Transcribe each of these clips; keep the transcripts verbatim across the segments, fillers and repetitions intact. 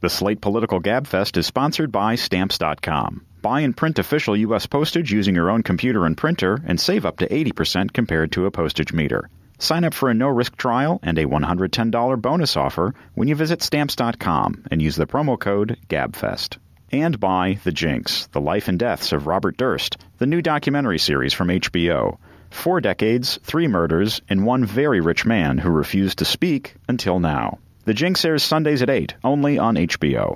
The Slate Political Gabfest is sponsored by Stamps dot com. Buy and print official U S postage using your own computer and printer and save up to eighty percent compared to a postage meter. Sign up for a no-risk trial and a one hundred ten dollars bonus offer when you visit Stamps dot com and use the promo code GABFEST. And by The Jinx, The Life and Deaths of Robert Durst, the new documentary series from H B O. Four decades, three murders, and one very rich man who refused to speak until now. The Jinx airs Sundays at eight, only on H B O.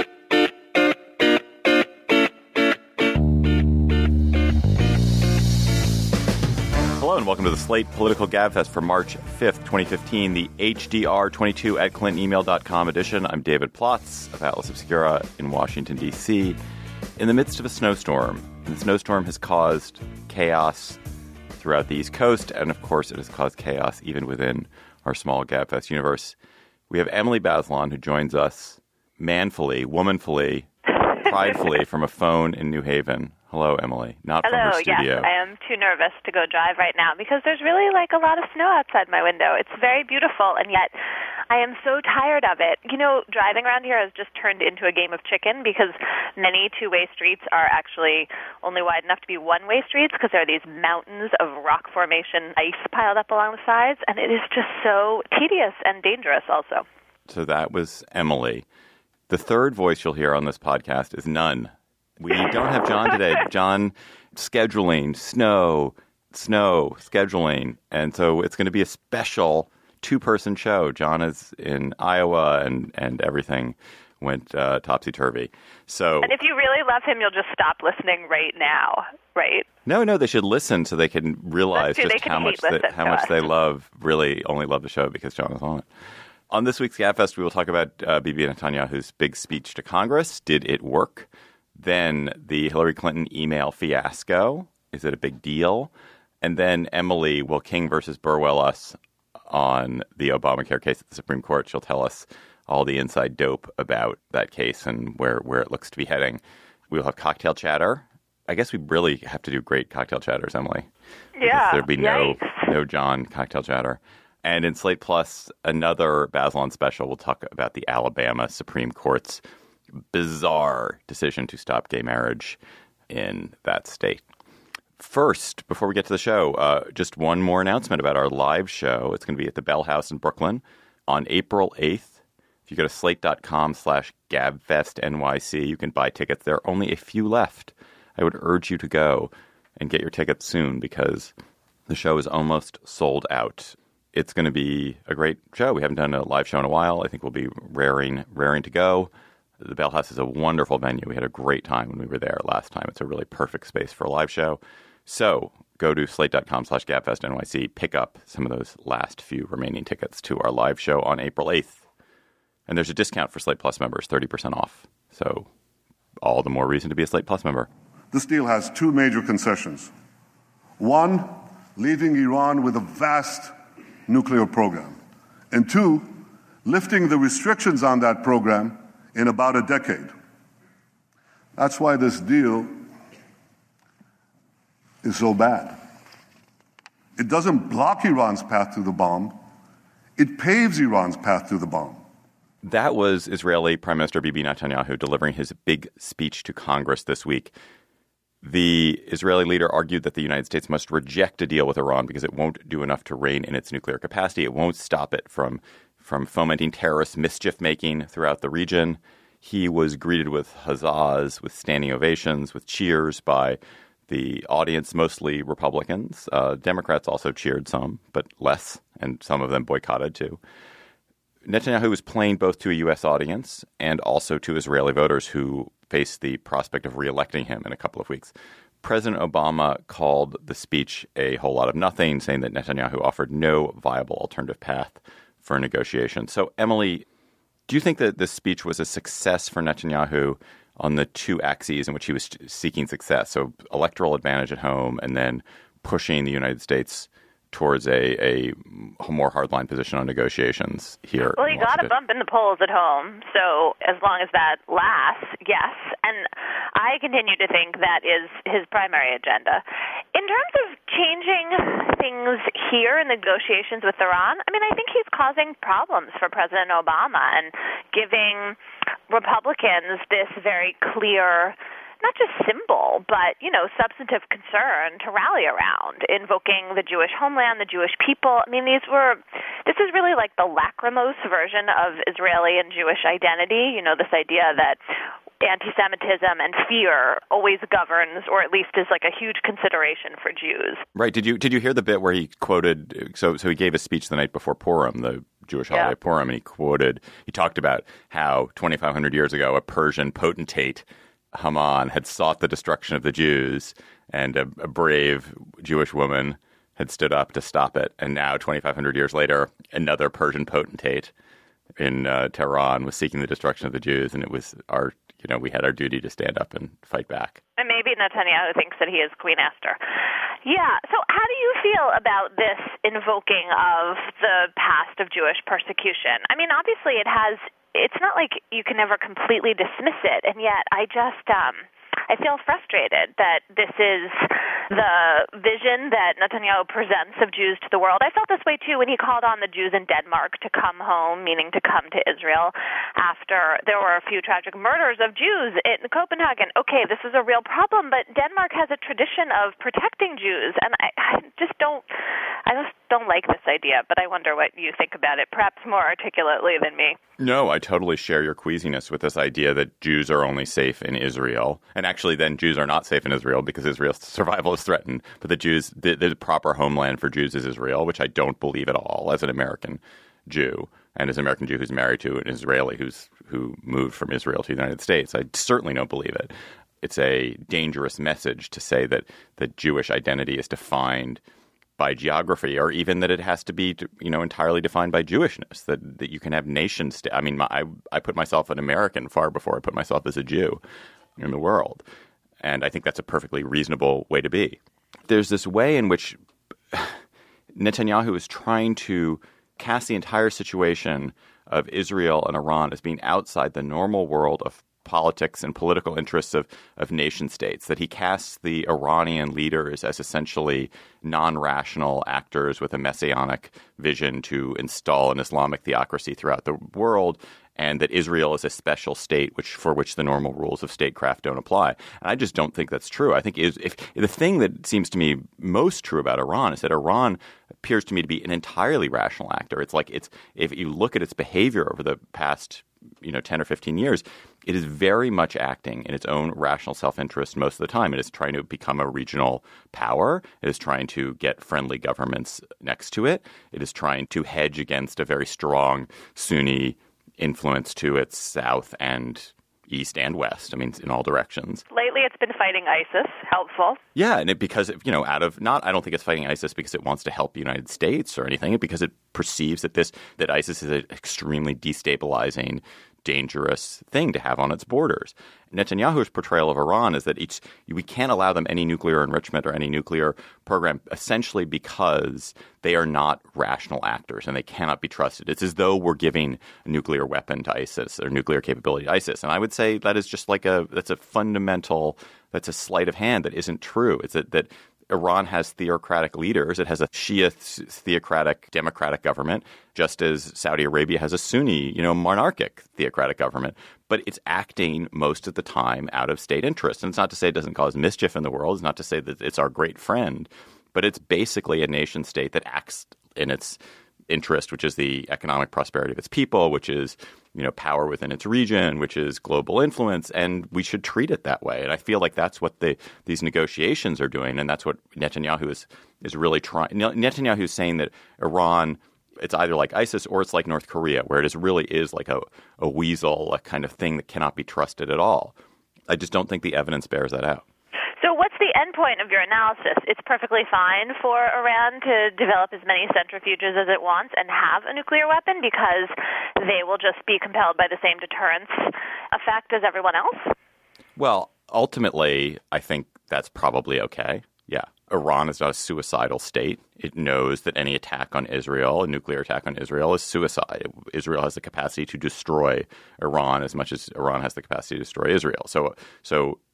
Hello and welcome to the Slate Political Gabfest for March fifth, twenty fifteen, the H D R twenty-two at clinton email dot com edition. I'm David Plotz of Atlas Obscura in Washington, D C In the midst of a snowstorm, and the snowstorm has caused chaos throughout the East Coast, and of course it has caused chaos even within our small Gabfest universe. We have Emily Bazelon, who joins us manfully, womanfully, pridefully from a phone in New Haven. Hello, Emily. Not Hello, from her studio. Yes, I am too nervous to go drive right now because there's really like a lot of snow outside my window. It's very beautiful, and yet I am so tired of it. You know, driving around here has just turned into a game of chicken because many two-way streets are actually only wide enough to be one-way streets because there are these mountains of rock formation ice piled up along the sides, and it is just so tedious and dangerous also. So that was Emily. The third voice you'll hear on this podcast is none. We don't have John today. John, scheduling, snow, snow, scheduling. And so it's going to be a special two-person show. John is in Iowa and, and everything went uh, topsy-turvy. So, and if you really love him, you'll just stop listening right now, right? No, no, they should listen so they can realize just how much they, how much they love, really only love the show because John is on it. On this week's Gabfest, we will talk about uh, Bibi Netanyahu's big speech to Congress. Did it work? Then the Hillary Clinton email fiasco. Is it a big deal? And then Emily will King versus Burwell us on the Obamacare case at the Supreme Court. She'll tell us all the inside dope about that case and where, where it looks to be heading. We'll have cocktail chatter. I guess we really have to do great cocktail chatters, Emily. Yeah. There'd be no, Yikes. no John cocktail chatter. And in Slate Plus, another Bazelon special, we'll talk about the Alabama Supreme Court's bizarre decision to stop gay marriage in that state. First, before we get to the show, uh, just one more announcement about our live show. It's going to be at the Bell House in Brooklyn on April eighth. If you go to slate.com slash gabfestnyc, you can buy tickets. There are only a few left. I would urge you to go and get your tickets soon because the show is almost sold out. It's going to be a great show. We haven't done a live show in a while. I think we'll be raring, raring to go. The Bell House is a wonderful venue. We had a great time when we were there last time. It's a really perfect space for a live show. So go to slate.com slash gabfestnyc, pick up some of those last few remaining tickets to our live show on April eighth. And there's a discount for Slate Plus members, thirty percent off. So all the more reason to be a Slate Plus member. This deal has two major concessions. One, leaving Iran with a vast nuclear program. And two, lifting the restrictions on that program in about a decade. That's why this deal is so bad. It doesn't block Iran's path to the bomb. It paves Iran's path to the bomb. That was Israeli Prime Minister Bibi Netanyahu delivering his big speech to Congress this week. The Israeli leader argued that the United States must reject a deal with Iran because it won't do enough to rein in its nuclear capacity. It won't stop it from, from fomenting terrorist mischief-making throughout the region. He was greeted with huzzahs, with standing ovations, with cheers by the audience, mostly Republicans. Uh, Democrats also cheered some, but less, and some of them boycotted too. Netanyahu was playing both to a U S audience and also to Israeli voters who face the prospect of reelecting him in a couple of weeks. President Obama called the speech a whole lot of nothing, saying that Netanyahu offered no viable alternative path for negotiation. So, Emily, do you think that this speech was a success for Netanyahu on the two axes in which he was seeking success? So electoral advantage at home and then pushing the United States towards a, a more hardline position on negotiations here. Well, he got a bump in the polls at home, so as long as that lasts, yes. And I continue to think that is his primary agenda. In terms of changing things here in negotiations with Iran, I mean, I think he's causing problems for President Obama and giving Republicans this very clear, not just symbol, but, you know, substantive concern to rally around, invoking the Jewish homeland, the Jewish people. I mean, these were, this is really like the lachrymose version of Israeli and Jewish identity, you know, this idea that anti-Semitism and fear always governs, or at least is like a huge consideration for Jews. Right. Did you did you hear the bit where he quoted, so so he gave a speech the night before Purim, the Jewish holiday yeah. Purim, and he quoted, he talked about how twenty-five hundred years ago a Persian potentate, Haman, had sought the destruction of the Jews, and a, a brave Jewish woman had stood up to stop it. And now, twenty-five hundred years later, another Persian potentate in uh, Tehran was seeking the destruction of the Jews, and it was our, you know, we had our duty to stand up and fight back. And maybe Netanyahu thinks that he is Queen Esther. Yeah. So how do you feel about this invoking of the past of Jewish persecution? I mean, obviously it has, it's not like you can ever completely dismiss it. And yet I just, um, I feel frustrated that this is the vision that Netanyahu presents of Jews to the world. I felt this way, too, when he called on the Jews in Denmark to come home, meaning to come to Israel, after there were a few tragic murders of Jews in Copenhagen. Okay, this is a real problem, but Denmark has a tradition of protecting Jews, and I, I just don't I just don't like this idea, but I wonder what you think about it, perhaps more articulately than me. No, I totally share your queasiness with this idea that Jews are only safe in Israel. And actually, then Jews are not safe in Israel because Israel's survival is threatened. But the Jews, the, the proper homeland for Jews is Israel, which I don't believe at all as an American Jew. And as an American Jew who's married to an Israeli who's who moved from Israel to the United States, I certainly don't believe it. It's a dangerous message to say that that Jewish identity is defined by geography, or even that it has to be, you know, entirely defined by Jewishness, that, that you can have nation state. I mean, my, I, I put myself an American far before I put myself as a Jew in the world. And I think that's a perfectly reasonable way to be. There's this way in which Netanyahu is trying to cast the entire situation of Israel and Iran as being outside the normal world of politics and political interests of, of nation states, that he casts the Iranian leaders as essentially non-rational actors with a messianic vision to install an Islamic theocracy throughout the world, and that Israel is a special state which for which the normal rules of statecraft don't apply. And I just don't think that's true. I think is if the thing that seems to me most true about Iran is that Iran appears to me to be an entirely rational actor. It's like it's if you look at its behavior over the past, you know, ten or fifteen years, it is very much acting in its own rational self-interest most of the time. It is trying to become a regional power. It is trying to get friendly governments next to it. It is trying to hedge against a very strong Sunni influence to its south and east and west. I mean, in all directions. Lately, it's been fighting ISIS. Helpful. Yeah, and it because, you know, out of not, I don't think it's fighting ISIS because it wants to help the United States or anything, because it perceives that this that ISIS is an extremely destabilizing, dangerous thing to have on its borders. Netanyahu's portrayal of Iran is that each, we can't allow them any nuclear enrichment or any nuclear program, essentially because they are not rational actors and they cannot be trusted. It's as though we're giving a nuclear weapon to ISIS or nuclear capability to ISIS. And I would say that is just like a that's a fundamental, that's a sleight of hand that isn't true. It's that, that Iran has theocratic leaders. It has a Shia theocratic democratic government, just as Saudi Arabia has a Sunni, you know, monarchic theocratic government. But it's acting most of the time out of state interest. And it's not to say it doesn't cause mischief in the world. It's not to say that it's our great friend. But it's basically a nation state that acts in its interest, which is the economic prosperity of its people, which is, you know, power within its region, which is global influence, and we should treat it that way. And I feel like that's what the these negotiations are doing, and that's what Netanyahu is is really trying. Netanyahu is saying that Iran, it's either like ISIS or it's like North Korea, where it is really is like a, a weasel, a kind of thing that cannot be trusted at all. I just don't think the evidence bears that out. So what's the end point of your analysis? It's perfectly fine for Iran to develop as many centrifuges as it wants and have a nuclear weapon because they will just be compelled by the same deterrence effect as everyone else? Well, ultimately, I think that's probably okay. Yeah. Iran is not a suicidal state. It knows that any attack on Israel, a nuclear attack on Israel, is suicide. Israel has the capacity to destroy Iran as much as Iran has the capacity to destroy Israel. So, so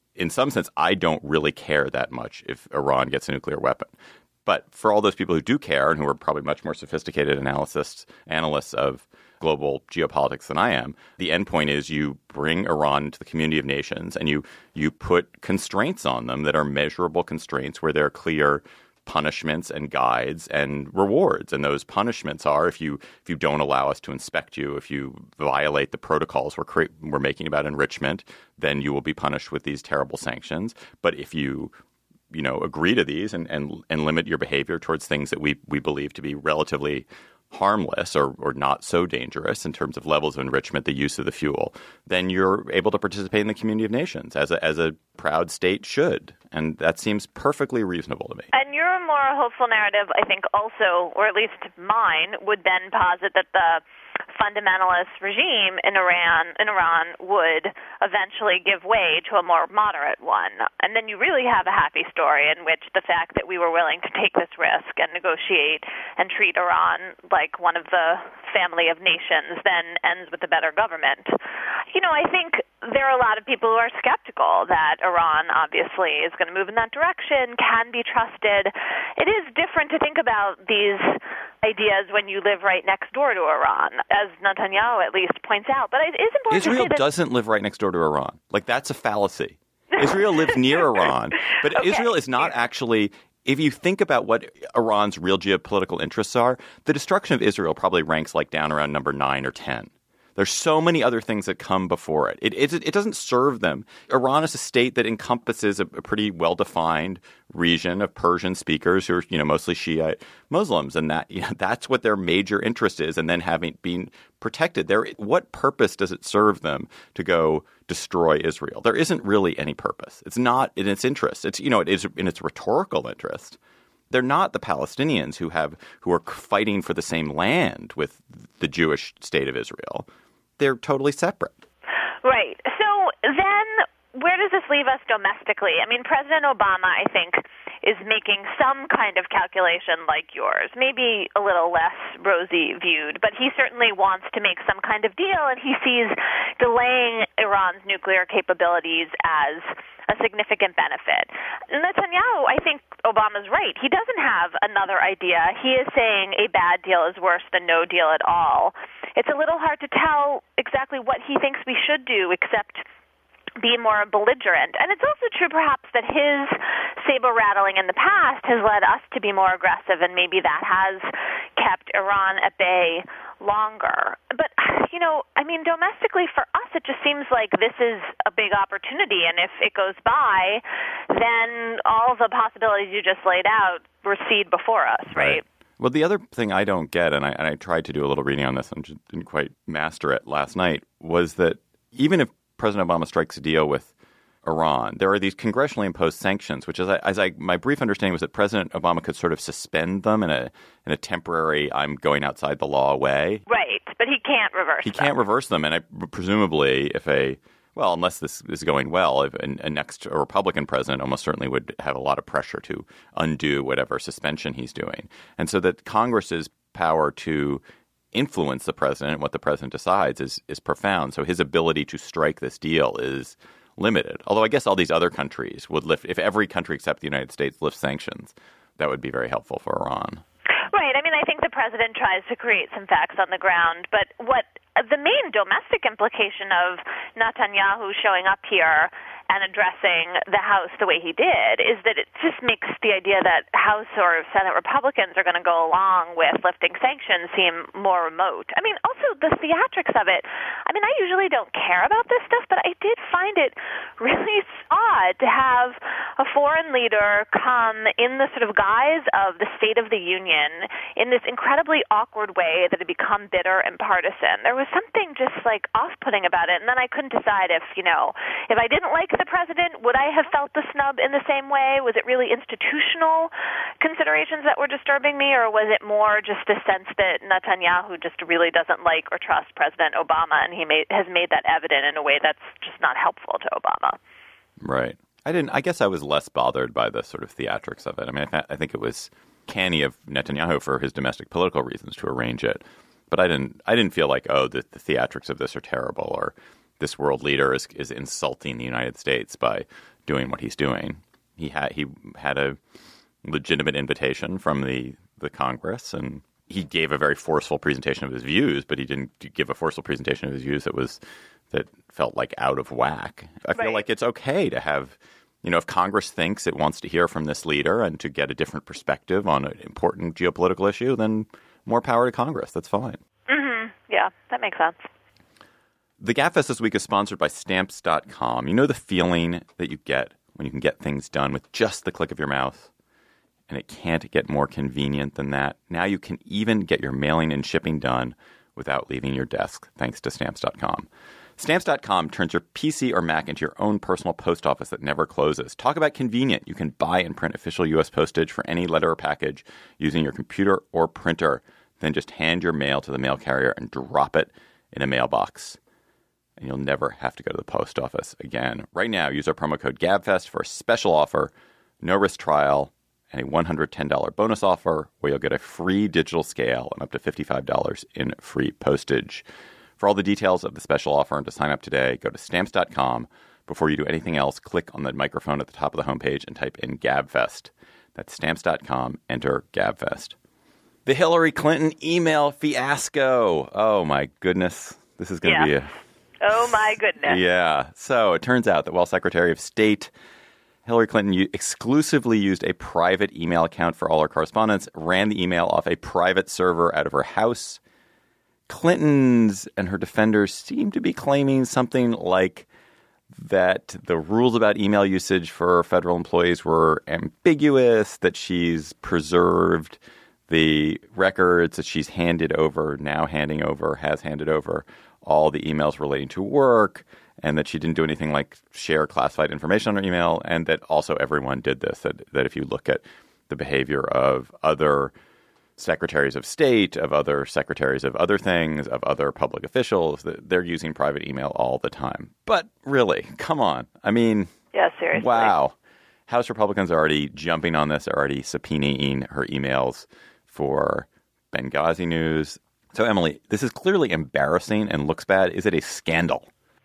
in some sense, I don't really care that much if Iran gets a nuclear weapon. But for all those people who do care and who are probably much more sophisticated analysts, analysts of global geopolitics than I am, the end point is you bring Iran into the community of nations and you you put constraints on them that are measurable constraints where there are clear punishments and guides and rewards. And those punishments are if you if you don't allow us to inspect you, if you violate the protocols we're cre- we're making about enrichment, then you will be punished with these terrible sanctions. But if you you know agree to these and and, and limit your behavior towards things that we we believe to be relatively harmless or, or not so dangerous in terms of levels of enrichment, the use of the fuel, then you're able to participate in the community of nations as a, as a proud state should. And that seems perfectly reasonable to me. And your more hopeful narrative, I think also, or at least mine, would then posit that the fundamentalist regime in Iran in Iran would eventually give way to a more moderate one. And then you really have a happy story in which the fact that we were willing to take this risk and negotiate and treat Iran like one of the family of nations then ends with a better government. You know, I think there are a lot of people who are skeptical that Iran obviously is going to move in that direction, can be trusted. It is different to think about these ideas when you live right next door to Iran, as Netanyahu at least points out. But it is important Israel to say that doesn't live right next door to Iran. Like, that's a fallacy. Israel lives near Iran, but okay. Israel is not actually. If you think about what Iran's real geopolitical interests are, the destruction of Israel probably ranks like down around number nine or ten. There's so many other things that come before it. It, it, it doesn't serve them. Iran is a state that encompasses a, a pretty well-defined region of Persian speakers who are, you know, mostly Shiite Muslims, and that you know, that's what their major interest is. And then having been protected, there, what purpose does it serve them to go destroy Israel? There isn't really any purpose. It's not in its interest. It's you know, it is in its rhetorical interest. They're not the Palestinians who have who are fighting for the same land with the Jewish state of Israel. They're totally separate. Right. So then where does this leave us domestically? I mean, President Obama, I think, is making some kind of calculation like yours, maybe a little less rosy viewed, but he certainly wants to make some kind of deal, and he sees delaying Iran's nuclear capabilities as a significant benefit. Netanyahu, I think Obama's right. He doesn't have another idea. He is saying a bad deal is worse than no deal at all. It's a little hard to tell exactly what he thinks we should do except be more belligerent. And it's also true perhaps that his saber rattling in the past has led us to be more aggressive, and maybe that has kept Iran at bay longer. But, you know, I mean, domestically for us, it just seems like this is a big opportunity. And if it goes by, then all the possibilities you just laid out recede before us, right? right. Well, the other thing I don't get, and I, and I tried to do a little reading on this and just didn't quite master it last night, was that even if President Obama strikes a deal with Iran, there are these congressionally imposed sanctions, which, as I, as I, my brief understanding was that President Obama could sort of suspend them in a in a temporary, I'm going outside the law way. Right, but he can't reverse he them. He can't reverse them, and I, presumably, if a well, unless this is going well, if a, a next a Republican president almost certainly would have a lot of pressure to undo whatever suspension he's doing, and so that Congress's power to influence the president and what the president decides is is profound. So his ability to strike this deal is limited. Although I guess all these other countries would lift, if every country except the United States lifts sanctions, that would be very helpful for Iran. Right. I mean, I think the president tries to create some facts on the ground, but what the main domestic implication of Netanyahu showing up here and addressing the House the way he did is that it just makes the idea that House or Senate Republicans are going to go along with lifting sanctions seem more remote. I mean, also the theatrics of it. I mean, I usually don't care about this stuff, but I did find it really odd to have a foreign leader come in the sort of guise of the State of the Union in this incredibly awkward way that had become bitter and partisan. There was something just like off-putting about it, and then I couldn't decide if, you know, if I didn't like the president, would I have felt the snub in the same way? Was it really institutional considerations that were disturbing me, or was it more just a sense that Netanyahu just really doesn't like or trust President Obama, and he made, has made that evident in a way that's just not helpful to Obama? Right. I didn't. I guess I was less bothered by the sort of theatrics of it. I mean, I, th- I think it was canny of Netanyahu for his domestic political reasons to arrange it, but I didn't. I didn't feel like, oh, the, the theatrics of this are terrible, or this world leader is, is insulting the United States by doing what he's doing. He had he had a legitimate invitation from the, the Congress, and he gave a very forceful presentation of his views, but he didn't give a forceful presentation of his views that was that felt like out of whack. I feel right. like it's okay to have, you know, if Congress thinks it wants to hear from this leader and to get a different perspective on an important geopolitical issue, then more power to Congress. That's fine. Mm-hmm. Yeah, that makes sense. The GabFest this week is sponsored by Stamps dot com. You know the feeling that you get when you can get things done with just the click of your mouse? And it can't get more convenient than that. Now you can even get your mailing and shipping done without leaving your desk, thanks to Stamps dot com. Stamps dot com turns your P C or Mac into your own personal post office that never closes. Talk about convenient. You can buy and print official U S postage for any letter or package using your computer or printer. Then just hand your mail to the mail carrier and drop it in a mailbox. And you'll never have to go to the post office again. Right now, use our promo code GABFEST for a special offer, no risk trial, and a one hundred ten dollars bonus offer where you'll get a free digital scale and up to fifty-five dollars in free postage. For all the details of the special offer and to sign up today, go to Stamps dot com. Before you do anything else, click on the microphone at the top of the homepage and type in GabFest. That's Stamps dot com. Enter GabFest. The Hillary Clinton email fiasco. Oh, my goodness. This is going to yeah. be a... Oh, my goodness. Yeah. So it turns out that while Secretary of State Hillary Clinton u- exclusively used a private email account for all her correspondence, ran the email off a private server out of her house, Clinton's and her defenders seem to be claiming something like that the rules about email usage for federal employees were ambiguous, that she's preserved the records that she's handed over, now handing over, has handed over all the emails relating to work, and that she didn't do anything like share classified information on her email, and that also everyone did this, that, that if you look at the behavior of other secretaries of state, of other secretaries of other things, of other public officials, that they're using private email all the time. But really, come on. I mean, yeah, seriously. Wow. House Republicans are already jumping on this, are already subpoenaing her emails for Benghazi news. So, Emily, this is clearly embarrassing and looks bad. Is it a scandal?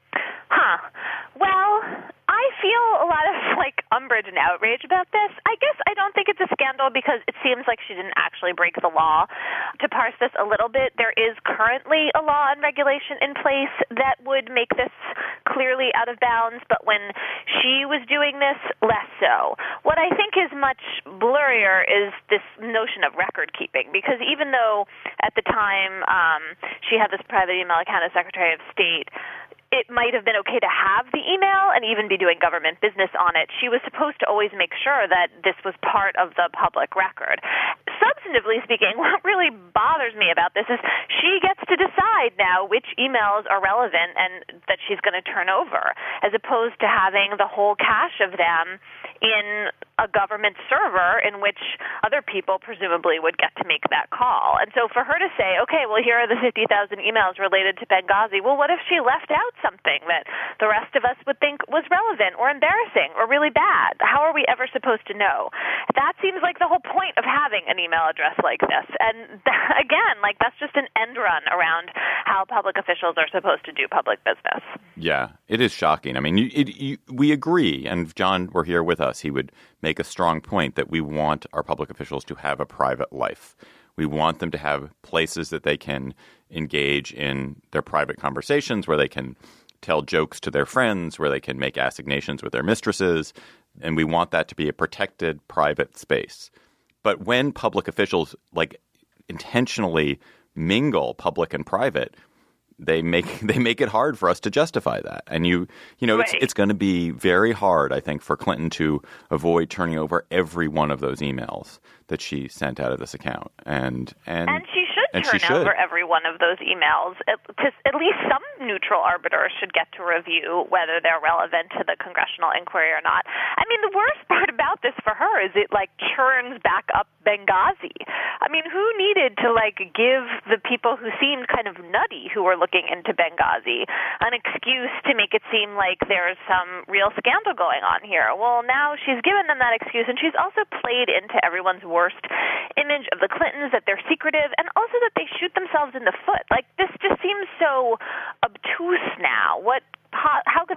Huh. Well, I feel a lot of, like, umbrage and outrage about this. I guess I don't think it's a scandal because it seems like she didn't actually break the law. To parse this a little bit, there is currently a law and regulation in place that would make this clearly out of bounds, but when she was doing this, less so. What I think is much blurrier is this notion of record keeping, because even though at the time um, she had this private email account as Secretary of State, it might have been okay to have the email and even be doing government business on it. She was supposed to always make sure that this was part of the public record. Substantively speaking, what really bothers me about this is she gets to decide now which emails are relevant and that she's going to turn over, as opposed to having the whole cache of them in a government server in which other people presumably would get to make that call. And so for her to say, okay, well, here are the fifty thousand emails related to Benghazi, well, what if she left out something that the rest of us would think was relevant or embarrassing or really bad? How are we ever supposed to know? That seems like the whole point of having an email address like this. And again, like that's just an end run around how public officials are supposed to do public business. Yeah, it is shocking. I mean, you, it, you, we agree, and if John were here with us, he would make a strong point that we want our public officials to have a private life. We want them to have places that they can engage in their private conversations, where they can tell jokes to their friends, where they can make assignations with their mistresses. And we want that to be a protected private space. But when public officials like intentionally mingle public and private, they make they make it hard for us to justify that. And you you know, right. it's it's going to be very hard, I think, for Clinton to avoid turning over every one of those emails that she sent out of this account. And and, and she should and turn she should. over every one of those emails. At, at least some neutral arbiter should get to review whether they're relevant to the congressional inquiry or not. I mean, the worst part about this for her is it, like, churns back up Benghazi. I mean, who needed to, like, give the people who seemed kind of nutty who were looking into Benghazi an excuse to make it seem like there's some real scandal going on here? Well, now she's given them that excuse, and she's also played into everyone's worst image of the Clintons, that they're secretive, and also that they shoot themselves in the foot. Like, this just seems so obtuse now. What? How, how could they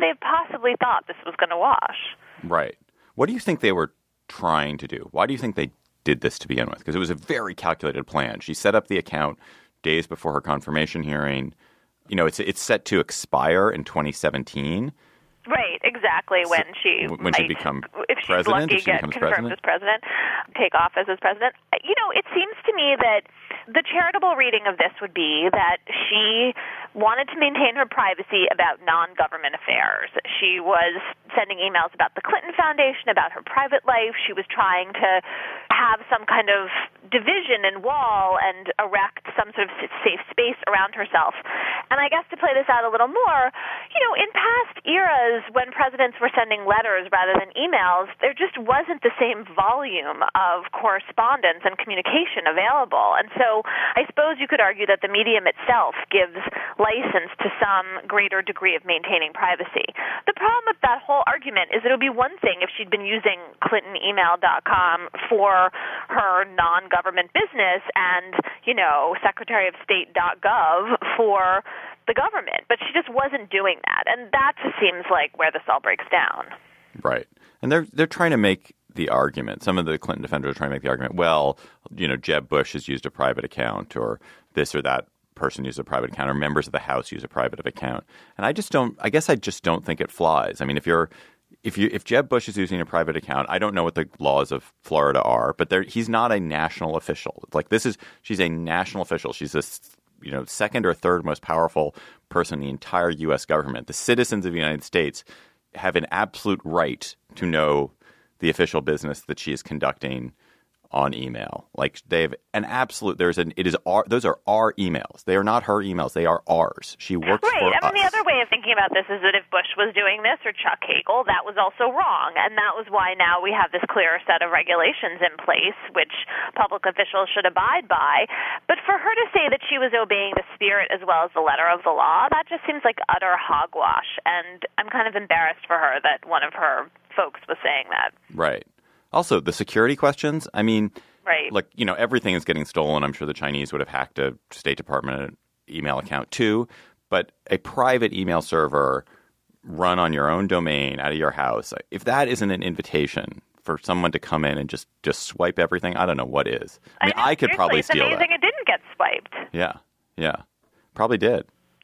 they possibly thought this was going to wash? Right. What do you think they were trying to do? Why do you think they did this to begin with? Because it was a very calculated plan. She set up the account days before her confirmation hearing. You know, it's it's set to expire in twenty seventeen. Right, exactly. When so, she when might, she become if she's president, lucky, if she get becomes confirmed president? as president, take office as president. You know, it seems to me that the charitable reading of this would be that she wanted to maintain her privacy about non-government affairs. She was sending emails about the Clinton Foundation, about her private life. She was trying to have some kind of division and wall and erect some sort of safe space around herself. And I guess to play this out a little more, you know, in past eras when presidents were sending letters rather than emails, there just wasn't the same volume of correspondence and communication available. And so I suppose you could argue that the medium itself gives license to some greater degree of maintaining privacy. The problem with that whole argument is it would be one thing if she'd been using Clinton Email dot com for her non-government business and, you know, Secretary of State dot gov for the government. But she just wasn't doing that. And that just seems like where this all breaks down. Right. And they're they're trying to make the argument. Some of the Clinton defenders are trying to make the argument, well, you know, Jeb Bush has used a private account, or this or that person used a private account, or members of the House use a private account. And I just don't, I guess I just don't think it flies. I mean, if you're, if you, if Jeb Bush is using a private account, I don't know what the laws of Florida are, but there, he's not a national official. Like this is, she's a national official. She's a, you know, second or third most powerful person in the entire U S government. The citizens of the United States have an absolute right to know the official business that she is conducting on email. Like they have an absolute, there's an, it is our, those are our emails. They are not her emails. They are ours. She works right. for I mean, us. the other way of thinking about this is that if Bush was doing this or Chuck Hagel, that was also wrong. And that was why now we have this clearer set of regulations in place, which public officials should abide by. But for her to say that she was obeying the spirit as well as the letter of the law, that just seems like utter hogwash. And I'm kind of embarrassed for her that one of her folks was saying that. Right. Also, the security questions, I mean, right. like, you know, everything is getting stolen. I'm sure the Chinese would have hacked a State Department email account too. But a private email server run on your own domain out of your house, if that isn't an invitation for someone to come in and just, just swipe everything, I don't know what is. I mean, I, know, I could probably it's steal amazing that. It didn't get swiped. Yeah, yeah. Probably did.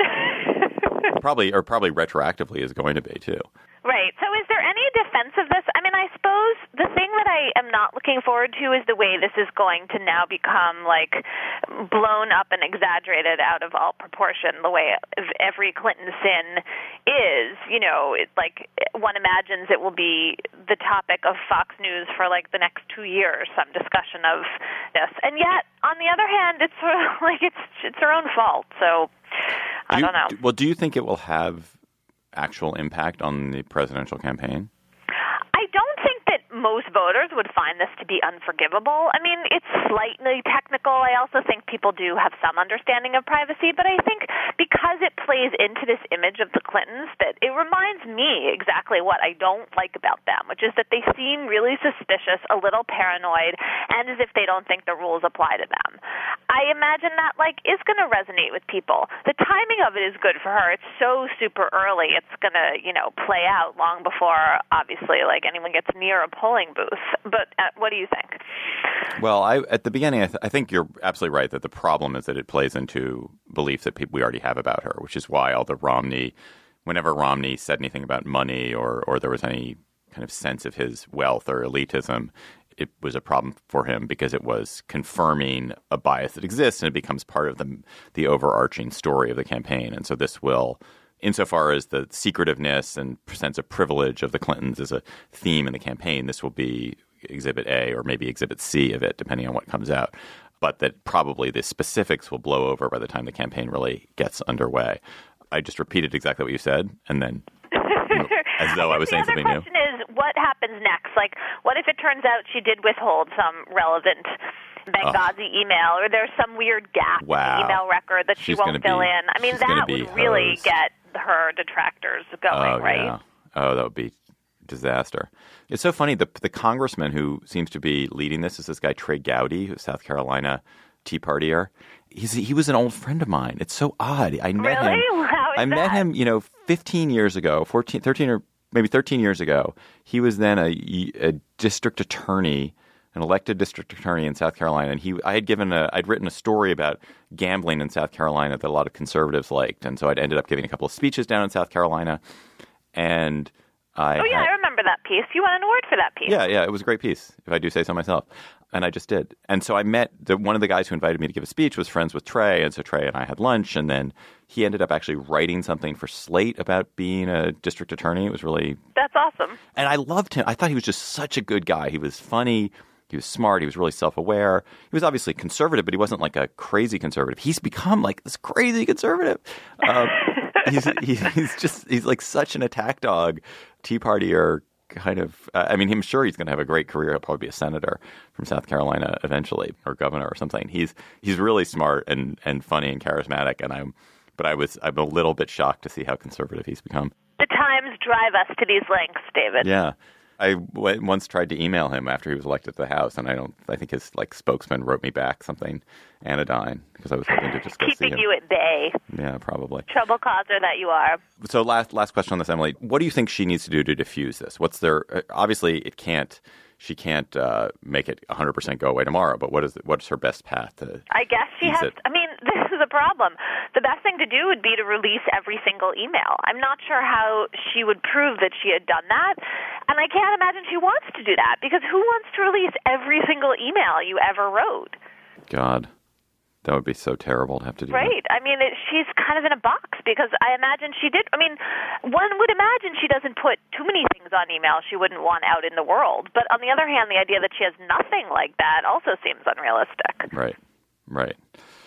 probably, or probably retroactively is going to be too. Right. So is there any defense of this? I mean, I suppose the thing that I am not looking forward to is the way this is going to now become, like, blown up and exaggerated out of all proportion, the way every Clinton sin is. You know, it, like, one imagines it will be the topic of Fox News for, like, the next two years, some discussion of this. And yet, on the other hand, it's sort of like it's, it's her own fault. So, I do you, don't know. Well, do you think it will have actual impact on the presidential campaign? I don't think that most voters would find this to be unforgivable. I mean, it's slightly technical. I also think people do have some understanding of privacy, but I think because it plays into this image of the Clintons, that it reminds me exactly what I don't like about them, which is that they seem really suspicious, a little paranoid, and as if they don't think the rules apply to them. I imagine that, like, is going to resonate with people. The timing of it is good for her. It's so super early. It's going to, you know, play out long before, obviously, like, anyone gets near a polling booth. But uh, what do you think? Well, I, at the beginning, I, th- I think you're absolutely right that the problem is that it plays into beliefs that people we already have about her, which is why all the Romney, whenever Romney said anything about money or, or there was any kind of sense of his wealth or elitism, it was a problem for him because it was confirming a bias that exists and it becomes part of the the overarching story of the campaign. And so this will, insofar as the secretiveness and sense of privilege of the Clintons is a theme in the campaign, this will be Exhibit A or maybe Exhibit C of it, depending on what comes out. But that probably the specifics will blow over by the time the campaign really gets underway. I just repeated exactly what you said, and then as though I was saying something new. The question is, what happens next? Like, what if it turns out she did withhold some relevant Benghazi oh. email, or there's some weird gap wow. in the email record that she's she won't fill be, in? I mean, that would really hosed. get her detractors going, oh, right? Yeah. Oh, that would be disaster. It's so funny. The the congressman who seems to be leading this is this guy, Trey Gowdy, who's South Carolina Tea Partier. He's, he was an old friend of mine. It's so odd. I met really? him. How is I met that? him, you know, fifteen years ago, fourteen, thirteen or maybe thirteen years ago. He was then a, a district attorney, an elected district attorney in South Carolina. And he, I had given a, I'd written a story about gambling in South Carolina that a lot of conservatives liked. And so I'd ended up giving a couple of speeches down in South Carolina. And I Oh, yeah, had, I remember that piece. You won an award for that piece. Yeah, yeah, it was a great piece, if I do say so myself. And I just did. And so I met the, one of the guys who invited me to give a speech was friends with Trey. And so Trey and I had lunch. And then he ended up actually writing something for Slate about being a district attorney. It was really... That's awesome. And I loved him. I thought he was just such a good guy. He was funny. He was smart. He was really self-aware. He was obviously conservative, but he wasn't like a crazy conservative. He's become like this crazy conservative. Um, he's, he's just, he's like such an attack dog, Tea Partier kind of, uh, I mean, I'm sure he's going to have a great career. He'll probably be a senator from South Carolina eventually, or governor or something. He's he's really smart and, and funny and charismatic. And I'm, but I was I'm a little bit shocked to see how conservative he's become. The times drive us to these lengths, David. Yeah. I w- once tried to email him after he was elected to the House, and I don't. I think his like spokesman wrote me back something anodyne because I was hoping to just go see him. Keeping you at bay. Yeah, probably. Trouble causer that you are. So last last question on this, Emily. What do you think she needs to do to diffuse this? What's their? Obviously, it can't. She can't uh, make it one hundred percent go away tomorrow. But what is what's her best path to? I guess she has. it? I mean, this is a problem. The best thing to do would be to release every single email. I'm not sure how she would prove that she had done that, and I can't imagine she wants to do that because who wants to release every single email you ever wrote? God, that would be so terrible to have to do. Right. That. I mean, it, she's kind of in a box because I imagine she did. I mean, one would imagine she doesn't put too many things on email she wouldn't want out in the world. But on the other hand, the idea that she has nothing like that also seems unrealistic. Right. Right.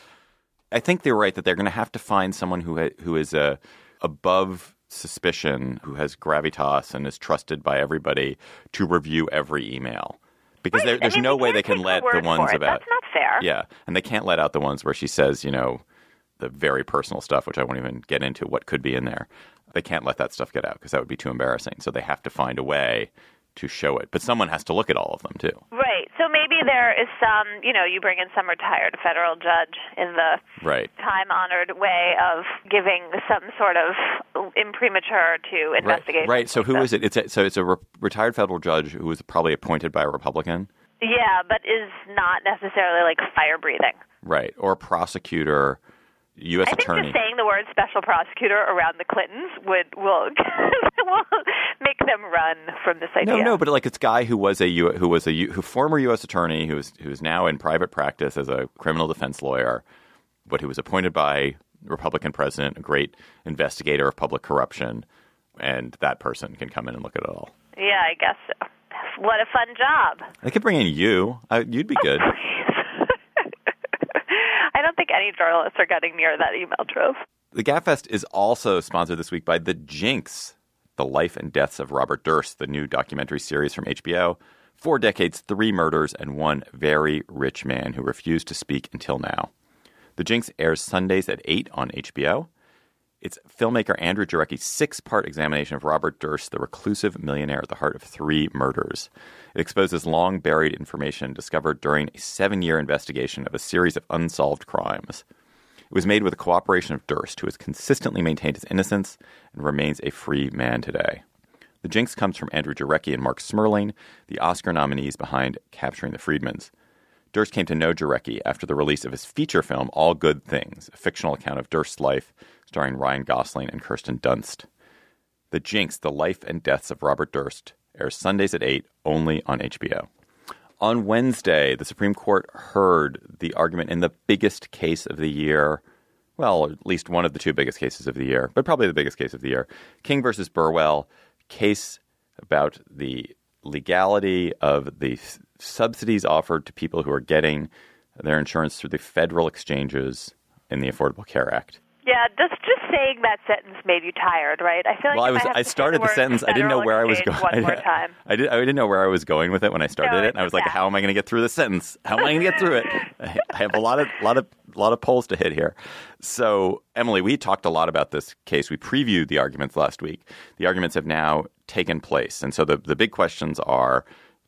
I think they're right that they're going to have to find someone who ha- who is uh, above suspicion, who has gravitas and is trusted by everybody to review every email. Because right. there, there's I mean, no we way can't they can take let her the word ones for it. about... That's not fair. Yeah, and they can't let out the ones where she says, you know, the very personal stuff, which I won't even get into what could be in there. They can't let that stuff get out because that would be too embarrassing. So they have to find a way to show it. But someone has to look at all of them, too. Right. So maybe there is some, you know, you bring in some retired federal judge in the right. time-honored way of giving some sort of imprimatur to investigation. Right. right. So who is it? It's a, so it's a re- retired federal judge who was probably appointed by a Republican. Yeah, but is not necessarily like fire-breathing. Right. Or a prosecutor, U S I think attorney. just saying the word special prosecutor around the Clintons would will, will make them run from this idea. No, no, but like it's a guy who was a U, who was a U, who former U S attorney who's who's now in private practice as a criminal defense lawyer, but who was appointed by Republican president, a great investigator of public corruption, and that person can come in and look at it all. Yeah, I guess so. What a fun job. I could bring in you. Uh, you'd be good. I don't think any journalists are getting near that email trove. The Gabfest is also sponsored this week by The Jinx, The Life and Deaths of Robert Durst, the new documentary series from H B O. Four decades, three murders, and one very rich man who refused to speak until now. The Jinx airs Sundays at eight on H B O. It's filmmaker Andrew Jarecki's six-part examination of Robert Durst, the reclusive millionaire at the heart of three murders. It exposes long-buried information discovered during a seven-year investigation of a series of unsolved crimes. It was made with the cooperation of Durst, who has consistently maintained his innocence and remains a free man today. The Jinx comes from Andrew Jarecki and Mark Smerling, the Oscar nominees behind Capturing the Friedmans. Durst came to know Jarecki after the release of his feature film, All Good Things, a fictional account of Durst's life starring Ryan Gosling and Kirsten Dunst. The Jinx, The Life and Deaths of Robert Durst, airs Sundays at eight, only on H B O. On Wednesday, the Supreme Court heard the argument in the biggest case of the year, well, at least one of the two biggest cases of the year, but probably the biggest case of the year, King versus Burwell, case about the legality of the subsidies offered to people who are getting their insurance through the federal exchanges in the Affordable Care Act. Yeah, just just saying that sentence made you tired, right? I feel like well, I was I, I started the, the sentence. I didn't know where I was going. One more time. I, I, did, I didn't know where I was going with it when I started no, it. And I was okay. like, "How am I going to get through the sentence? How am I going to get through it?" I, I have a lot of lot of lot of polls to hit here. So, Emily, we talked a lot about this case. We previewed the arguments last week. The arguments have now taken place, and so the the big questions are: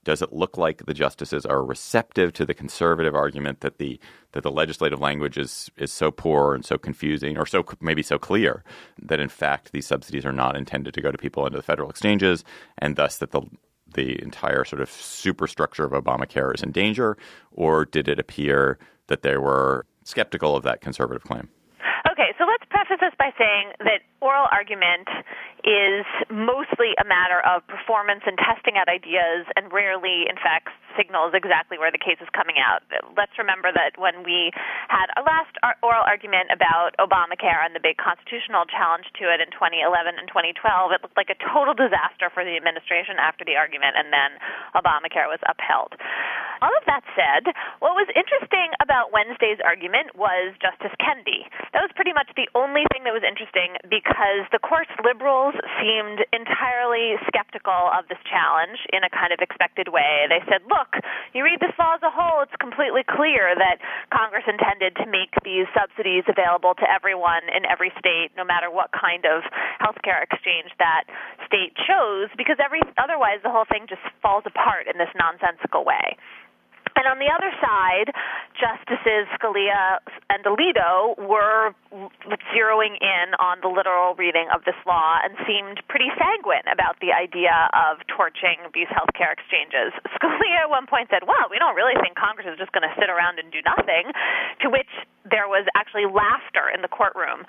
Does it look like the justices are receptive to the conservative argument that the that the legislative language is is so poor and so confusing, or so maybe so clear that in fact these subsidies are not intended to go to people into the federal exchanges, and thus that the the entire sort of superstructure of Obamacare is in danger? Or did it appear that they were skeptical of that conservative claim? Okay, so let's preface this by saying that oral argument is mostly a matter of performance and testing out ideas, and rarely, in fact, signals exactly where the case is coming out. Let's remember that when we had our last oral argument about Obamacare and the big constitutional challenge to it in twenty eleven and twenty twelve, it looked like a total disaster for the administration after the argument, and then Obamacare was upheld. All of that said, what was interesting about Wednesday's argument was Justice Kennedy. That was pretty much the only thing that was interesting, because the court's liberals seemed entirely skeptical of this challenge in a kind of expected way. They said, look, you read this law as a whole, it's completely clear that Congress intended to make these subsidies available to everyone in every state, no matter what kind of healthcare exchange that state chose, because every otherwise the whole thing just falls apart in this nonsensical way. And on the other side, Justices Scalia and Alito were zeroing in on the literal reading of this law and seemed pretty sanguine about the idea of torching these healthcare exchanges. Scalia at one point said, well, we don't really think Congress is just going to sit around and do nothing, to which there was actually laughter in the courtroom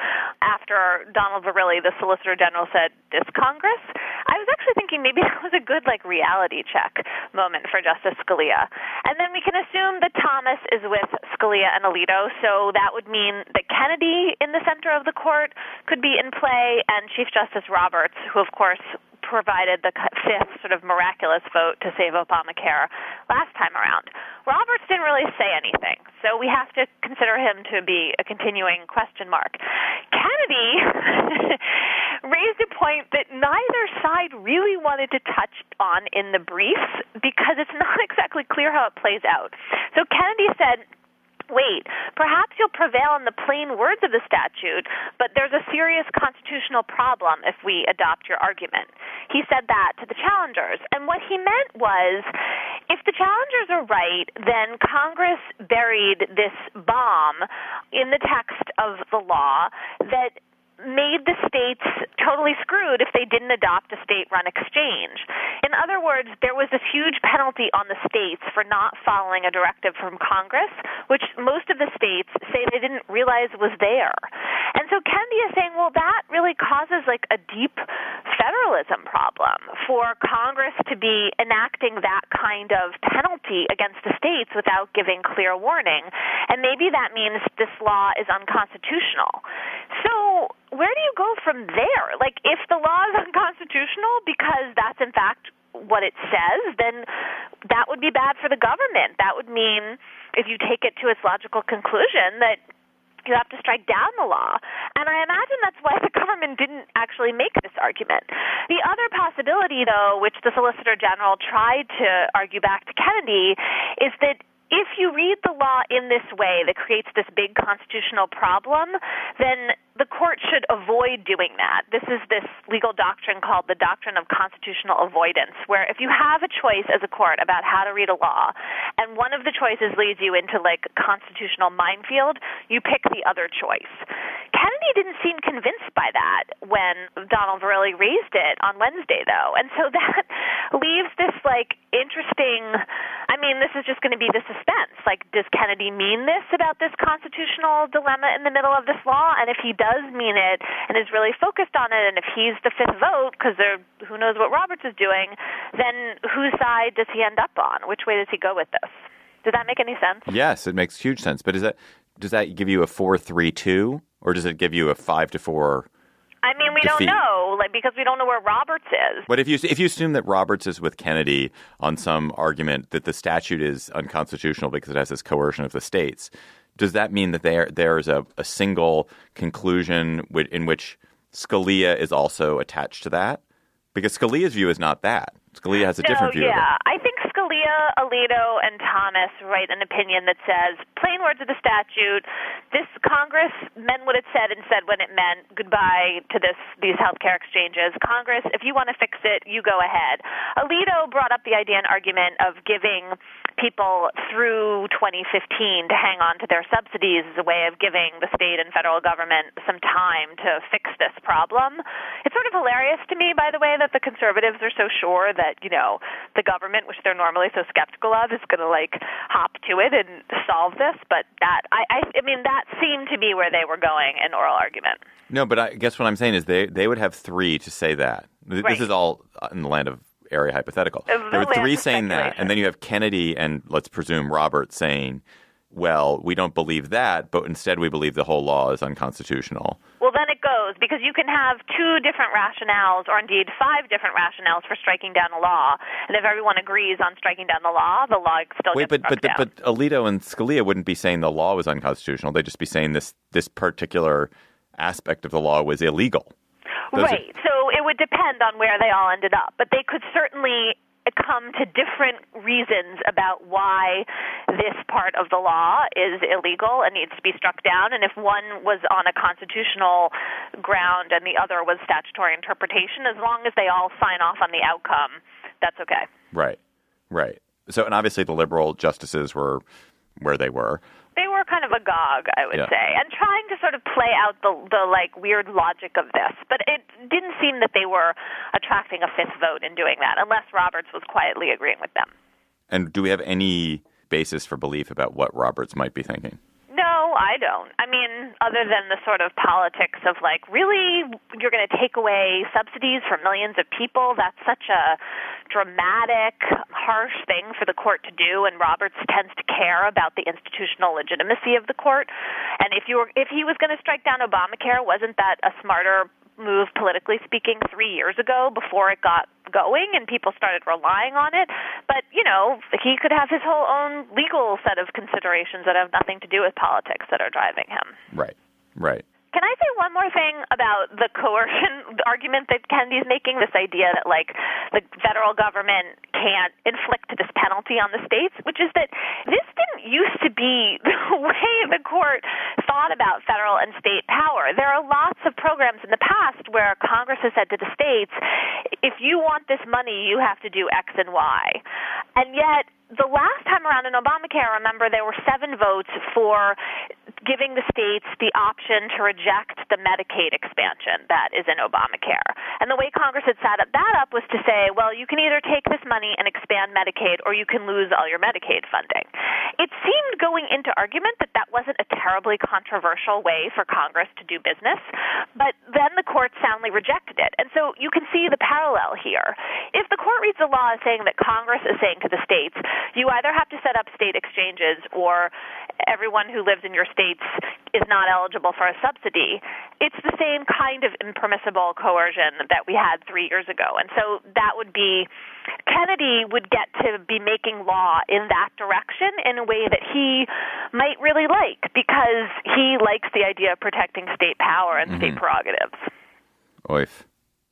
after Donald Verrilli, the Solicitor General, said, this Congress? I was actually thinking maybe that was a good, like, reality check moment for Justice Scalia. And then we can assume that Thomas is with Scalia and Alito, so that would mean that Kennedy in the center of the court could be in play, and Chief Justice Roberts, who, of course, provided the fifth sort of miraculous vote to save Obamacare last time around. Roberts didn't really say anything, so we have to consider him to be a continuing question mark. Kennedy raised a point that neither side really wanted to touch on in the briefs, because it's not exactly clear how it plays out. So Kennedy said, wait, perhaps you'll prevail in the plain words of the statute, but there's a serious constitutional problem if we adopt your argument. He said that to the challengers. And what he meant was, if the challengers are right, then Congress buried this bomb in the text of the law that made the states totally screwed if they didn't adopt a state-run exchange. In other words, there was this huge penalty on the states for not following a directive from Congress, which most of the states say they didn't realize was there. And so Kennedy is saying, well, that really causes like a deep federalism problem for Congress to be enacting that kind of penalty against the states without giving clear warning. And maybe that means this law is unconstitutional. So where do you go from there? Like, if the law is unconstitutional because that's in fact what it says, then that would be bad for the government. That would mean, if you take it to its logical conclusion, that you have to strike down the law. And I imagine that's why the government didn't actually make this argument. The other possibility, though, which the Solicitor General tried to argue back to Kennedy, is that if you read the law in this way that creates this big constitutional problem, then the court should avoid doing that. This is this legal doctrine called the doctrine of constitutional avoidance, where if you have a choice as a court about how to read a law, and one of the choices leads you into like constitutional minefield, you pick the other choice. Kennedy didn't seem convinced by that when Donald Verrilli raised it on Wednesday, though. And so that leaves this like interesting, I mean, this is just going to be the suspense. Like, does Kennedy mean this about this constitutional dilemma in the middle of this law? And if he does mean it and is really focused on it, and if he's the fifth vote, because who knows what Roberts is doing, then whose side does he end up on? Which way does he go with this? Does that make any sense? Yes, it makes huge sense. But is that does that give you a four three two, or does it give you a five to four? I mean, we defeat? don't know, like, because we don't know where Roberts is. But if you if you assume that Roberts is with Kennedy on some argument that the statute is unconstitutional because it has this coercion of the states, does that mean that there there is a, a single conclusion in which Scalia is also attached to that? Because Scalia's view is not that. Scalia has a no, different view yeah. of it. I think Scalia Scalia, Alito, and Thomas write an opinion that says, plain words of the statute, this Congress meant what it said and said when it meant, goodbye to this these healthcare exchanges. Congress, if you want to fix it, you go ahead. Alito brought up the idea and argument of giving people through twenty fifteen to hang on to their subsidies as a way of giving the state and federal government some time to fix this problem. It's sort of hilarious to me, by the way, that the conservatives are so sure that, you know, the government, which they're normally so skeptical of, is going to, like, hop to it and solve this. But that, I, I, I mean, that seemed to be where they were going in oral argument. No, but I guess what I'm saying is they, they would have three to say that. This Right. is all in the land of area hypothetical. The There were three land of saying that, speculation. and then you have Kennedy and, let's presume, Roberts saying, well, we don't believe that, but instead we believe the whole law is unconstitutional. Well, then it goes, because you can have two different rationales, or indeed five different rationales for striking down a law. And if everyone agrees on striking down the law, the law still Wait, gets but struck but down. but Alito and Scalia wouldn't be saying the law was unconstitutional. They'd just be saying this this particular aspect of the law was illegal. Those Right. So it would depend on where they all ended up. But they could certainly come to different reasons about why this part of the law is illegal and needs to be struck down. And if one was on a constitutional ground and the other was statutory interpretation, as long as they all sign off on the outcome, that's okay. Right, right. So, and obviously the liberal justices were where they were. They were kind of agog, I would Yeah. say, and trying to sort of play out the, the like weird logic of this. But it didn't seem that they were attracting a fifth vote in doing that, unless Roberts was quietly agreeing with them. And do we have any basis for belief about what Roberts might be thinking? No, I don't. I mean, other than the sort of politics of like, really, you're going to take away subsidies for millions of people? That's such a dramatic, harsh thing for the court to do, and Roberts tends to care about the institutional legitimacy of the court. And if you were, if he was going to strike down Obamacare, wasn't that a smarter move, politically speaking, three years ago before it got going and people started relying on it? But, you know, he could have his whole own legal set of considerations that have nothing to do with politics that are driving him. Right, right. Can I say one more thing about the coercion argument that Kennedy's making, this idea that, like, the federal government can't inflict this penalty on the states, which is that this didn't used to be the way the court thought about federal and state power. There are lots of programs in the past where Congress has said to the states, if you want this money, you have to do X and Y. And yet, the last time around in Obamacare, remember, there were seven votes for giving the states the option to reject the Medicaid expansion that is in Obamacare. And the way Congress had set that up was to say, well, you can either take this money and expand Medicaid or you can lose all your Medicaid funding. It seemed going into argument that that wasn't a terribly controversial way for Congress to do business, but then the court soundly rejected it. And so you can see the parallel here. If the court reads the law as saying that Congress is saying to the states, you either have to set up state exchanges or everyone who lives in your states is not eligible for a subsidy, it's the same kind of impermissible coercion that we had three years ago. And so that would be, Kennedy would get to be making law in that direction in a way that he might really like, because he likes the idea of protecting state power and mm-hmm. state prerogatives. Oif.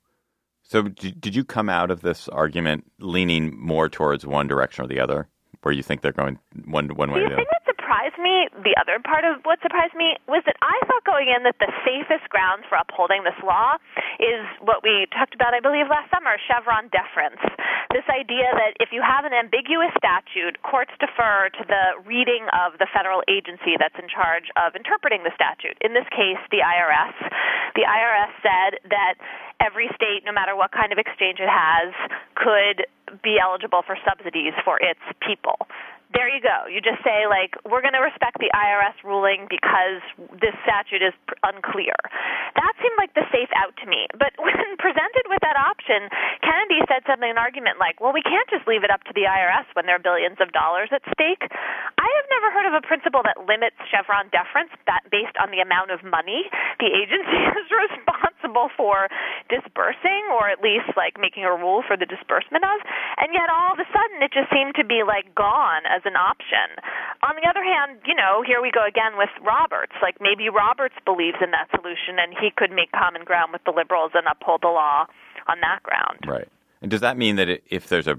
So did you come out of this argument leaning more towards one direction or the other, where you think they're going one one way or the other? The thing that surprised me, the other part of what surprised me, was that I thought going in that the safest grounds for upholding this law is what we talked about, I believe, last summer, Chevron deference. This idea that if you have an ambiguous statute, courts defer to the reading of the federal agency that's in charge of interpreting the statute. In this case, the I R S. The I R S said that every state, no matter what kind of exchange it has, could be eligible for subsidies for its people. There you go. You just say, like, we're going to respect the I R S ruling because this statute is unclear. That seemed like the safe out to me. But when presented with that option, Kennedy said something in an argument like, well, we can't just leave it up to the I R S when there are billions of dollars at stake. I have never heard of a principle that limits Chevron deference that based on the amount of money the agency is responsible for disbursing, or at least, like, making a rule for the disbursement of. And yet all of a sudden it just seemed to be, like, gone as an option. On the other hand, you know, here we go again with Roberts. Like, maybe Roberts believes in that solution and he could make common ground with the liberals and uphold the law on that ground. Right. And does that mean that if there's a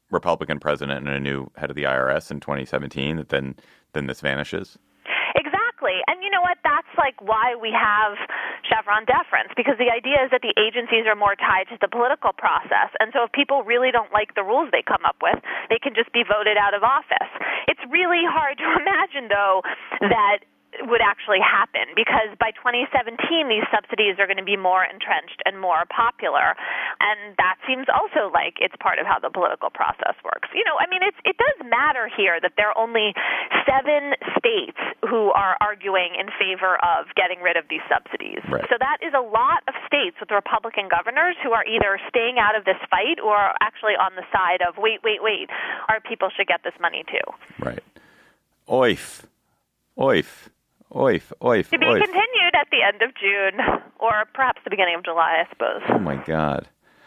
Republican president and a new head of the I R S in twenty seventeen that then then this vanishes? Exactly. And you know what? That's like why we have Chevron deference, because the idea is that the agencies are more tied to the political process. And so if people really don't like the rules they come up with, they can just be voted out of office. It's really hard to imagine, though, that would actually happen, because by twenty seventeen these subsidies are going to be more entrenched and more popular, and that seems also like it's part of how the political process works. You know, I mean, it's, it does matter here that there are only seven states who are arguing in favor of getting rid of these subsidies. Right. So that is a lot of states with Republican governors who are either staying out of this fight or are actually on the side of wait, wait, wait, our people should get this money too. Right. Oif. Oif. Oif, oif, To be oif. continued at the end of June, or perhaps the beginning of July, I suppose. Oh, my God.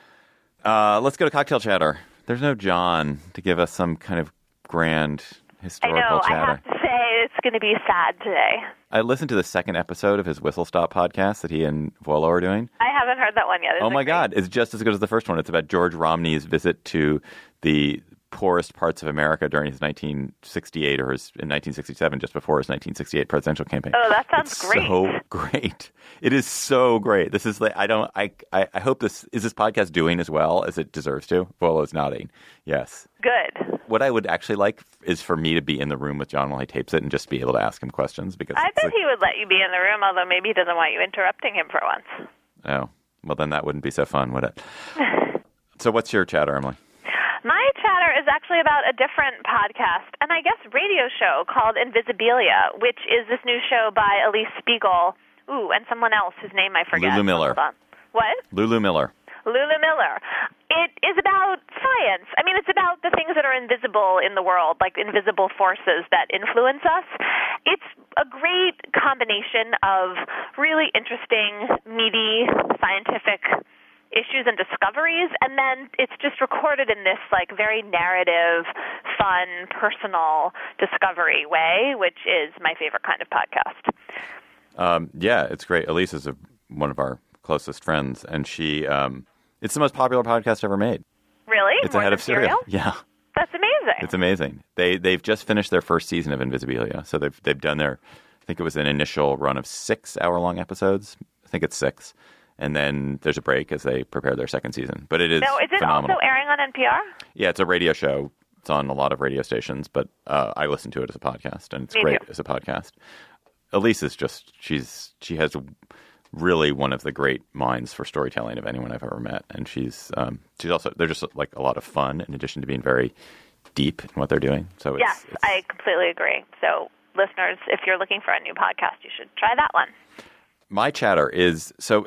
Uh, let's go to Cocktail Chatter. There's no John to give us some kind of grand historical I know, chatter. I have to say, it's going to be sad today. I listened to the second episode of his Whistle Stop podcast that he and Volo are doing. I haven't heard that one yet. Is oh, it my great? God. It's just as good as the first one. It's about George Romney's visit to the poorest parts of America during his nineteen sixty-eight or his in nineteen sixty-seven, just before his nineteen sixty-eight presidential campaign. Oh, that sounds it's great. So great. It is so great. This is like, I don't, I, I, I hope this, is this podcast doing as well as it deserves to? Volo's nodding. Yes. Good. What I would actually like is for me to be in the room with John while he tapes it and just be able to ask him questions. Because I it's bet like, he would let you be in the room, although maybe he doesn't want you interrupting him for once. oh, well then that wouldn't be so fun, would it? So what's your chatter, Emily? My chatter is actually about a different podcast, and I guess radio show called Invisibilia, which is this new show by Elise Spiegel, ooh, and someone else whose name I forget. Lulu Miller. Hold on. What? Lulu Miller. Lulu Miller. It is about science. I mean, it's about the things that are invisible in the world, like invisible forces that influence us. It's a great combination of really interesting, meaty, scientific issues and discoveries, and then it's just recorded in this like very narrative, fun, personal discovery way, which is my favorite kind of podcast. Um, yeah, it's great. Elise is a, one of our closest friends, and she um, it's the most popular podcast ever made. Really? It's More ahead than of Serial. Serial? Yeah, that's amazing. it's amazing. They they've just finished their first season of Invisibilia, so they've they've done their, I think it was an initial run of six hour long episodes. I think it's six. And then there's a break as they prepare their second season. But it is No, is it phenomenal. also airing on N P R? Yeah, it's a radio show. It's on a lot of radio stations, but uh, I listen to it as a podcast, and it's Me great too. as a podcast. Elise is just, she's she has really one of the great minds for storytelling of anyone I've ever met. And she's um, she's also, they're just like a lot of fun in addition to being very deep in what they're doing. So it's, Yes, it's, I completely agree. So listeners, if you're looking for a new podcast, you should try that one. my chatter is, so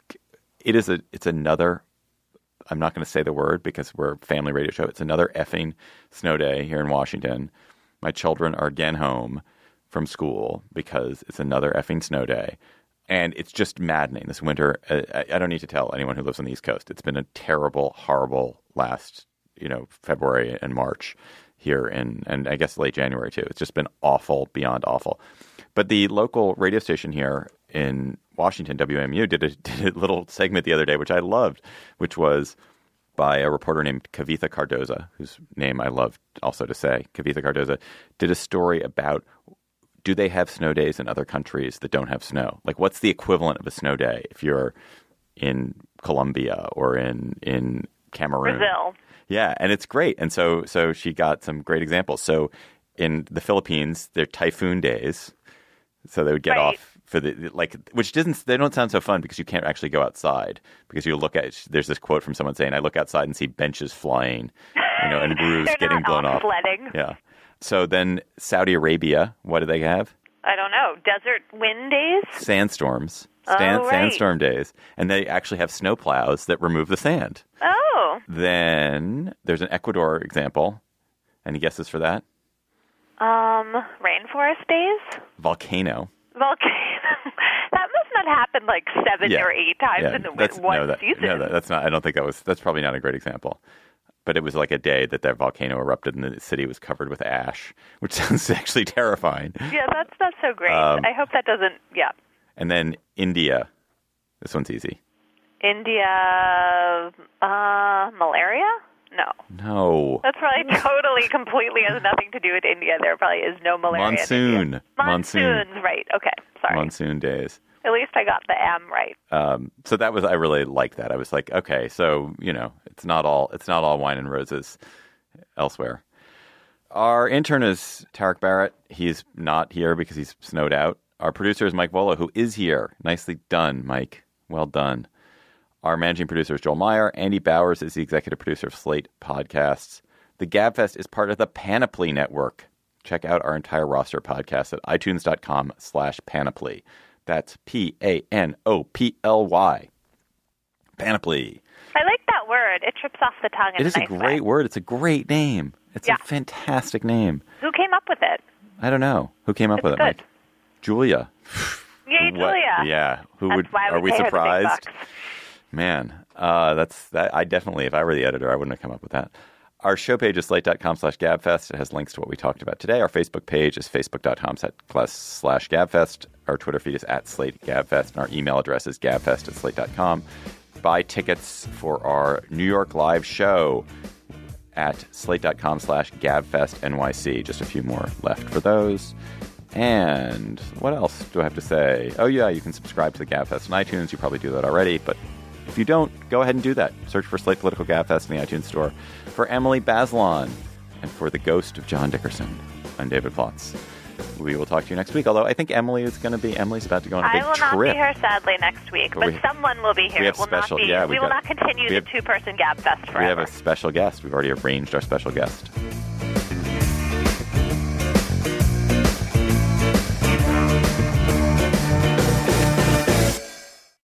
it is a, it's another, I'm not going to say the word because we're a family radio show. It's another effing snow day here in Washington. My children are again home from school because it's another effing snow day. And it's just maddening this winter. I, I don't need to tell anyone who lives on the East Coast. It's been a terrible, horrible last, you know, February and March here in, and I guess late January too. It's just been awful, beyond awful. But the local radio station here in Washington, W M U, did a, did a little segment the other day, which I loved, which was by a reporter named Kavitha Cardoza, whose name I love also to say. Kavitha Cardoza did a story about, do they have snow days in other countries that don't have snow? Like, what's the equivalent of a snow day if you're in Colombia or in in Cameroon? Brazil. Yeah, and it's great. And so so she got some great examples. So in the Philippines, they're typhoon days. So they would get Right. off for the, like, which doesn't, they don't sound so fun because you can't actually go outside. Because you look at, there's this quote from someone saying, I look outside and see benches flying, you know, and roofs They're getting not blown off off. sledding. Yeah. So then Saudi Arabia, what do they have? I don't know. Desert wind days? Sandstorms. Oh, Sand, right. Sandstorm days. And they actually have snow plows that remove the sand. Oh. Then there's an Ecuador example. Any guesses for that? Um, rainforest days? Volcano. Volcano. That must not happen like seven Yeah. or eight times Yeah, in the that's, one no, that, season. No, that, that's not. I don't think that was. That's probably not a great example. But it was like a day that that volcano erupted and the city was covered with ash, which sounds actually terrifying. Yeah, that's not so great. Um, I hope that doesn't, yeah. And then India. This one's easy. India, uh, malaria? No. No. That's probably totally, completely has nothing to do with India. There probably is no malaria Monsoon. in India. Monsoons, Monsoon. right. Okay, sorry. Monsoon days. At least I got the M right. Um, so that was, I really liked that. I was like, okay, so, you know, it's not all, it's not all wine and roses elsewhere. Our intern is Tarek Barrett. He's not here because he's snowed out. Our producer is Mike Volo, who is here. Nicely done, Mike. Well done. Our managing producer is Joel Meyer. Andy Bowers is the executive producer of Slate Podcasts. The GabFest is part of the Panoply Network. Check out our entire roster of podcasts at itunes.com slash panoply. That's P A N O P L Y. Panoply. I like that word. It trips off the tongue in It is a nice a great way. word. It's a great name. It's Yeah. a fantastic name. Who came up with it? I don't know. Who came up It's with it, good. Mike? Julia. Yay, What- Julia. Yeah. Who That's would? why Are we pay her the big surprised? bucks. Man, uh, that's that. I definitely, if I were the editor, I wouldn't have come up with that. Our show page is slate.com slash gabfest. It has links to what we talked about today. Our Facebook page is facebook.com slash gabfest. Our Twitter feed is at slate gabfest. And our email address is gabfest at slate dot com. Buy tickets for our New York live show at slate.com slash gabfest NYC. Just a few more left for those. And what else do I have to say? Oh, yeah, you can subscribe to the GabFest on iTunes. You probably do that already. But if you don't, go ahead and do that. Search for Slate Political GabFest in the iTunes store. For Emily Bazelon and for the ghost of John Dickerson, I'm David Plotz. We will talk to you next week. Although I think Emily is going to be, Emily's about to go on a big I will trip. not be here, sadly, next week. But But, we- someone will be here. we have it will special- not be, yeah, we we've will got- not continue we the have- two-person Gab Fest forever. We have a special guest. We've already arranged our special guest.